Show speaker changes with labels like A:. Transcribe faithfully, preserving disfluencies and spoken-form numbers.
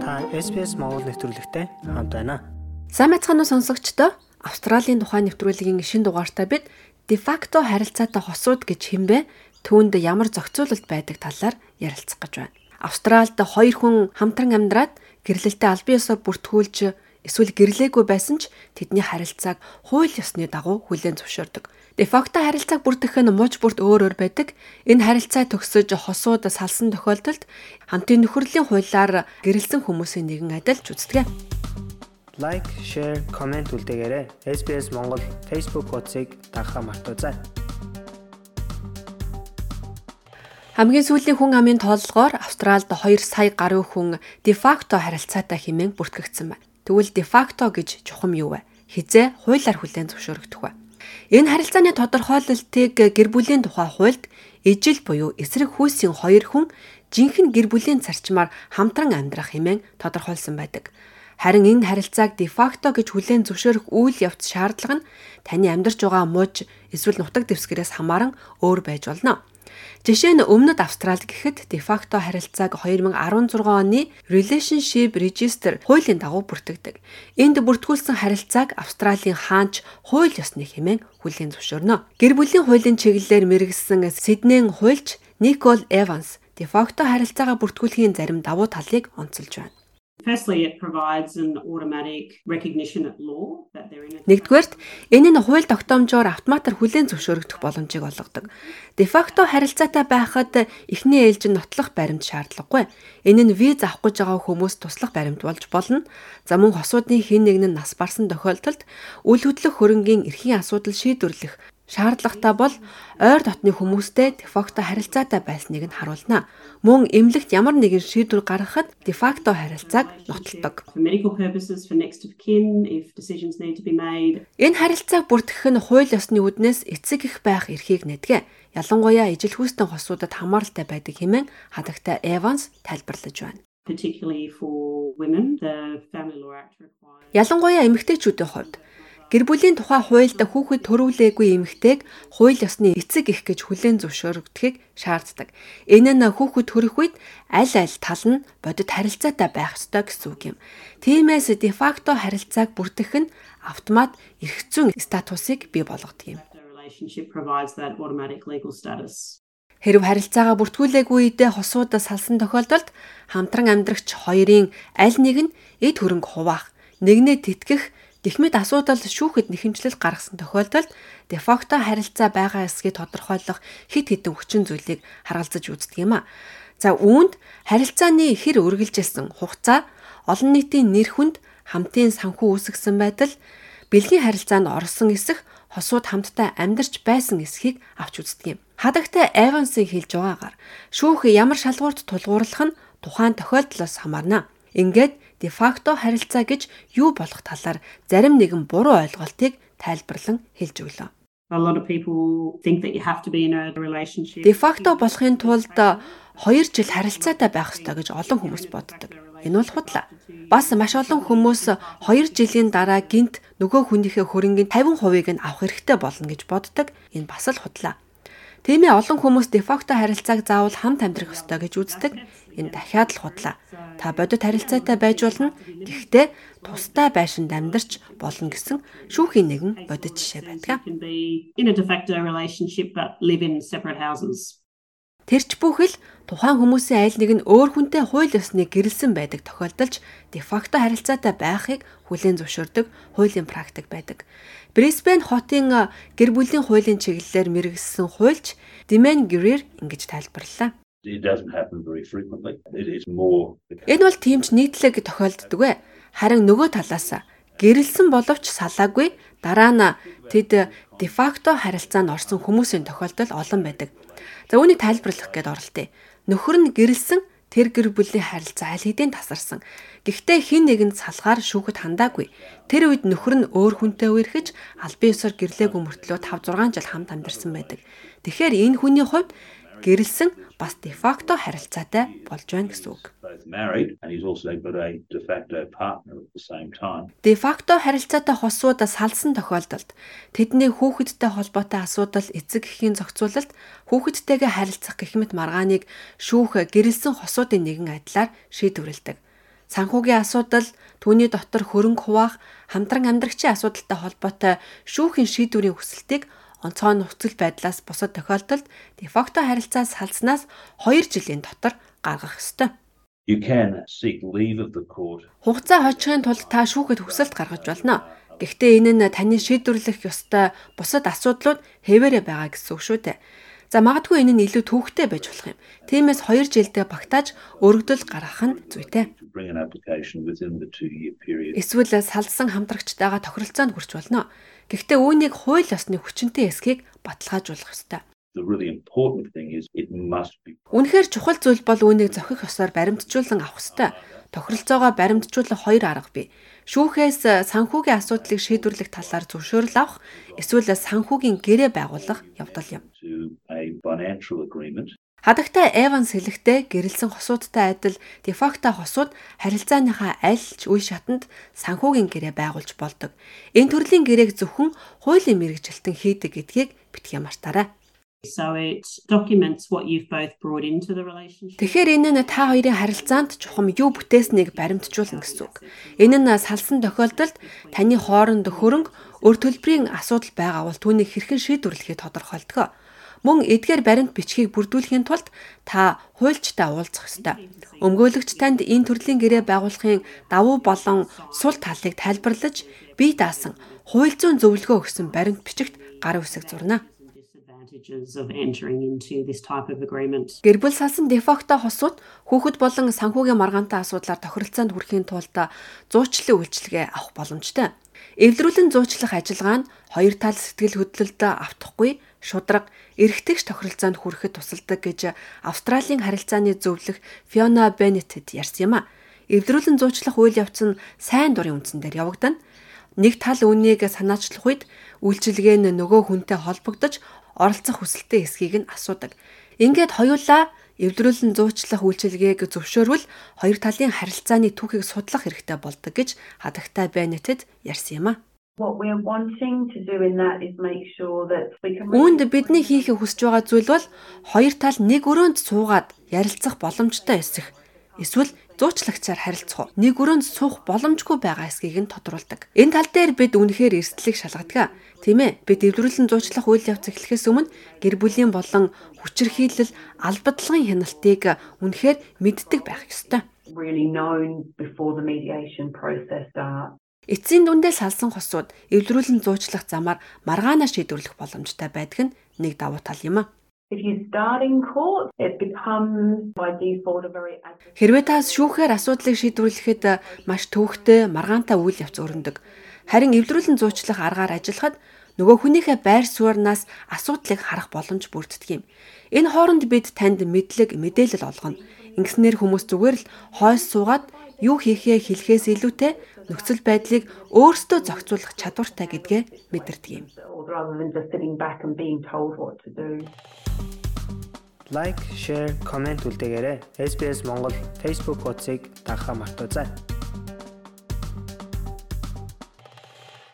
A: Та эс би эс Монгол нэвтрүүлэгтэй хамт байна.
B: Сайн байцгаана уу сонсогчдоо? Австралийн тухайн нэвтрүүлгийн шинэ дугаартаа бид de facto харилцаатай хосууд гэж хэмбэ түүнд ямар зохицуулалт байдаг талаар ярилцах гэж байна. Австральд хоёр хүн хамтран амьдраад гэрлэлтэд аль бие ёсоор бүртгүүлж эсвэл гэрлээгүй байсан ч тэдний харилцааг хууль ёсны дагуу хүлээн зөвшөөрдөг. De facto харилцааг бүртгэх нь мууч бүрт өөр өөр байдаг. Энэ харилцаа төгсөж хосууд салсан тохиолдолд хамтын нөхөрлийн хуулиар гэрэлсэн хүмүүсийн нэгэн адилж үздэг.
A: Лайк, шеэр, комент үлдээгээрэй. эс би эс Монгол Facebook хуудсыг дагахаа мартаоцай.
B: Хамгийн сүүлийн хүн амын тооллогоор Австральд хоёр сая гаруй хүн de facto харилцаатай хэмээн бүртгэгдсэн байна. Тэгвэл de facto гэж чухам юу вэ? Хизээ хуулиар хүлээн зөвшөөрөгдөх вэ? Энэ харилцааны тодорхойлолтыг гэр бүлийн тухай хуульд ижил буюу эсрэг хүйсийн хоёр хүн жинхэнэ гэр бүлийн зарчмаар хамтран амьдрах хэмээн тодорхойлсон байдаг. Харин энэ харилцааг de facto гэж хүлээн зөвшөөрөх үйл явц шаардлага нь таны амьдарч байгаа мууж эсвэл нутаг дэвсгэрээс хамааран өөр байж болно. Жишээ нь өмнөд Австралид гэхэд de facto харилцааг хоёр мың арван зургаан оны Relationship Register хуулийн дагуу бүртгэдэг. Энд бүртгүүлсэн харилцааг Австралийн хаанч хууль ёсны хэмээн хүлээн зөвшөөрнө. Гэр бүлийн хуулийн чиглэлээр мэргэсэн Сиднейн хуульч Никол Эванс de facto харилцаагаа бүртгүүлэхийн зарим давуу талыг онцолж байна.
C: Firstly, it provides an automatic recognition at law that they're in a...
B: Нэгдүгээрт энэ нь хууль тогтоомжоор автоматар хүлээн зөвшөөрөгдөх боломжийг олгодог. De facto харилцаатай байхад эхний ээлж нь нотлох баримт шаардлагагүй. Энэ нь виз авах гэж байгаа хүмүүс туслах баримт болж болно. За мөн хосуудын хэн нэг нь нас барсан тохиолдолд үл хөдлөх хөрөнгийн эрхийн асуудал шийдвэрлэх шаардлагатай бол ойр дотны хүмүүстэй de facto харилцаатай байсныг нь харуулна. Мөн эмнэлэгт ямар нэгэн шийдвэр гаргахад de facto харилцааг нотолдог.
C: For medical purposes, for next of kin, if decisions need to be made.
B: Энэ харилцааг бүртгэх нь хууль ёсны үүднээс эцэг их байх эрхийг нэдэг. Ялангуяа ижил хүйстэн хосуудад хамааралтай байдаг хэмээн хадагтай Эванс тайлбарлаж байна.
C: Particularly for women, the Family Law Act requires...
B: Ялангуяа эмэгтэйчүүдийн хувьд гэр бүлийн тухай хуульд хүүхэд төрүүлээгүй эмэгтэйг хууль ёсны эцэг их гэж хүлээн зөвшөөрөгдөхийг шаарддаг. Энэ нь хүүхэд төрөх үед аль аль тал нь бодит харилцаатай байх ёстой гэсэн үг юм. Тиймээс de facto харилцааг бүртгэх нь автомат эрх зүйн статусыг бий болгодог юм.
C: relationship provides that automatic legal status.
B: Хэрв харилцаагаа бүртгүүлээгүй үедээ хосууд салсан тохиолдолд хамтран амьдрагч хоёрын аль нэг нь эд хөрөнгө хуваах, нэгнээ тэтгэх Гэхмэд асуудал шүүхэд нэхэмжлэл гаргасан тохиолдолд de facto харилцаа байгаа эсгийг тодорхойлох хэд хэдэн хүчин зүйлийг харгалзаж үздэг юм а. За үүнд харилцааны хэр үргэлжилсэн хугацаа, олон нийтийн нэр хүнд, хамтын санхүү үүсгэсэн байдал, бэлгийн харилцаанд орсон эсэх, хосууд хамтдаа амьдарч байсан эсхийг авч үздэг юм. Хадагтай Эвансын хэлж байгаагаар шүүх ямар шалгуурт тулгуурлах нь тухайн тохиолдлоос хамаарна. Ингээд de facto харилцаа гэж юу болох талаар зарим нэгэн буруу ойлголтыг тайлбарлан хэлж өглөө.
C: A lot of people think that you have to be in a relationship.
B: De facto болохын тулд хоёр жил харилцаатай байх ёстой гэж олон хүмүүс боддог. Энэ бол худлаа. Бас маш олон хүмүүс хоёр жилийн дараа гинт нөгөө хүнийхээ хөрөнгийн тавин хувийг нь авах хэрэгтэй болно гэж боддог. Энэ бас л худлаа. Тиймээ олон хүмүүс de facto харилцааг заавал хамт амьдрах ёстой гэж үздэг. Энэ дахиад л худлаа. Та бодит харилцаатай байж болно. Гэхдээ тустай байшинд амьдарч болно гэсэн шүүхийн нэгэн бодит жишээ байдаг.
C: You can be in a de facto relationship but live in separate houses.
B: Тэрч бүхэл тухайн хүмүүсийн аль нэг нь өөр хүнтэй хууль ёсны гэрэлсэн байдаг тохиолдолж de facto харилцаатай байхыг хүлээн зөвшөөрдөг хуулийн практик байдаг. Brisbane хотын гэр бүлийн хуулийн чиглэлээр мэргэжсэн хуульч Damien Greer ингэж тайлбарллаа.
D: It doesn't happen very frequently. It is more.
B: Энэ бол тиймч нийтлэг тохиолддог вэ? Харин нөгөө талаас гэрэлсэн боловч салаагүй дараа нь тэд de facto харилцаанд орсон хүмүүсийн тохиолдол олон байдаг. За үүнийг тайлбарлах гээд оролтъё. Нөхөр нь гэрэлсэн тэр гэр бүлийн харилцаа аль хэдийн тасарсан. Гэхдээ хэн нэгэнд салгаар шүүхэд хандаагүй. Тэр үед нөхөр нь өөр хүнтэй үерхэж аль бие ёсоор гэрлээгүй мөртлөө тавь зургаан жил хамт амьдарсан байдаг. Тэгэхээр энэ хүний хувьд гэрэлсэн бас de facto харилцаатай болж байна гэсэн үг.
D: Both married and he's also got a de facto partner at the same time.
B: De facto харилцаатай хосууд салсан тохиолдолд тэдний хүүхэдтэй холбоотой асуудал эцэг эхийн зохицуулалт хүүхэдтэйгээ харилцах гэх мэт маргааныг шүүх гэрэлсэн хосуудын нэгэн адилаар шийдвэрлэдэг. санхүүгийн асуудал, түүний дотор хөрөнгө хуваах, хамтран амьдрагчийн асуудалтай холбоотой шүүхийн шийдвэрийн хүсэлтийг онцгой нөхцөл байдлаас бусад тохиолдолд дефакто харилцаа салснаас хоёр жилийн дотор гаргах ёстой.
D: You can seek leave of the court.
B: Хугацаа хожихын тулд та шүүхэд хүсэлт гаргаж болно. Гэхдээ энэ нь таны шийдвэрлэх ёстой бусад асуудлууд хэвээрээ байгаа гэсэн үг шүү дээ. За магадгүй энэ нь илүү төвөгтэй байж болох юм. Тиймээс хоёр жилдээ багтааж өргөдөл гаргах нь зүйтэй. Эсвэл салсан хамтрагчтайгаа тохиролцоонд хүрч болно. Гэхдээ үүнийг хууль ёсны хүчинтэй эсхийг баталгаажуулах ёстой. Үнэхээр чухал зүйл бол үүнийг зохих ёсоор баримтжуулан авах ёстой. Тохиролцоогоо баримтжуулах хоёр арга бий. Шүүхээс санхүүгийн асуудлыг шийдвэрлэх талаар зөвшөөрөл авах, эсвэл санхүүгийн гэрээ байгуулах явдал юм. Хадагтай Эванс хэлэхдээ гэрэлсэн хосуудтай адил дефакто хосууд харилцааныхаа аль ч үе шатанд санхүүгийн гэрээ байгуулж болдог. Энэ төрлийн гэрээг зөвхөн хуулийн мэргэжилтэн хийдэг гэдгийг битгий мартаарай.
C: So it documents what you've both brought into the relationship.
B: Тэгэхээр энэ нь та хоёрын харилцаанд чухам юу бүтээснийг баримтжуулна гэсэн үг. Энэ нь салсан тохиолдолд таны хооронд хөрөнгө өр төлбөрийн асуудал байгаа бол түүнийг хэрхэн шийдвэрлэхээ тодорхойлдог. Мөн эдгээр баримт бичгийг бүрдүүлэхийн тулд та хуульчтай уулзах ёстой. Өмгөөлөгч танд энэ төрлийн гэрээ байгуулахын давуу болон сул талыг тайлбарлаж, бие даасан хууль зүйн зөвлөгөө өгсөн баримт бичигт гар үсэг зурна. Гэр бүл салсан дефакто хосууд хүүхэд болон санхүүгийн маргаантай асуудлаар тохиролцоонд хүрэхийн тулд зуучлалын үйлчилгээ авах боломжтой. Эвлэрүүлэн зуучлах ажиллагаа нь хоёр тал сэтгэл хөдлөлд автахгүй, шударга, эргэтгэж тохиролцоонд хүрэхэд тусалдаг гэж Австралийн харилцааны зөвлөх Fiona Bennett ярьсан юм а. Эвлэрүүлэн зуучлах үйл явц нь сайн дурын үндсэн дээр явагдана. Нэг тал үүнийг санаачлах үед үйлчилгээ нь нөгөө хүнтэй холбогдож оролцох хүсэлтэй эсхийг нь асуудаг. Ингээд хоёулаа эвлэрүүлэн зуучлах үйлчилгээг зөвшөөрвөл хоёр талын харилцааны түүхийг судлах хэрэгтэй болдог гэж хадагтай Беннетед ярьсан юм а. Үүнд бидний хийхийг хүсэж байгаа зүйл бол хоёр тал нэг өрөөнд суугаад ярилцах боломжтой эсэх. Эсвэл зуучлагчаар харилцах, нэг өрөөнд суух боломжгүй байгаа эсхийг нь тодруулдаг. Энэ тал дээр бид үнэхээр эрсдлийг шалгадаг. Тийм ээ, бид эвлэрүүлэн зуучлах үйл явц эхлэхээс өмнө гэр бүлийн болон хүчирхийлэл, албадлагын хяналтыг үнэхээр мэддэг байх ёстой. Эцсийн дүндээ салсан хосууд эвлэрүүлэн зуучлах замаар маргаанаа шийдвэрлэх боломжтой байдаг нь нэг давуу тал юм а. Хэрвээ та шүүхээр асуудлыг шийдвэрлэхэд маш төвөгтэй, маргаантай үйл явц өрнөдөг. Харин эвлэрүүлэн зуучлах аргаар ажиллахад нөгөө хүнийхээ байр сууриас асуудлыг харах боломж бүрддэг юм. Энэ хооронд бид танд мэдлэг, мэдээлэл олгоно. Ингэснээр хүмүүс зүгээр л хойс суугаад юу хийхээ хэлэхээс илүүтэй нөхцөл байдлыг өөрсдөө зохицуулах чадвартай гэдгээ мэдэрдэг юм.
A: Лайк, шеэр, комент үлдээгээрэй. эс би эс Монгол Facebook хуудсыг дагахаа мартаоцай.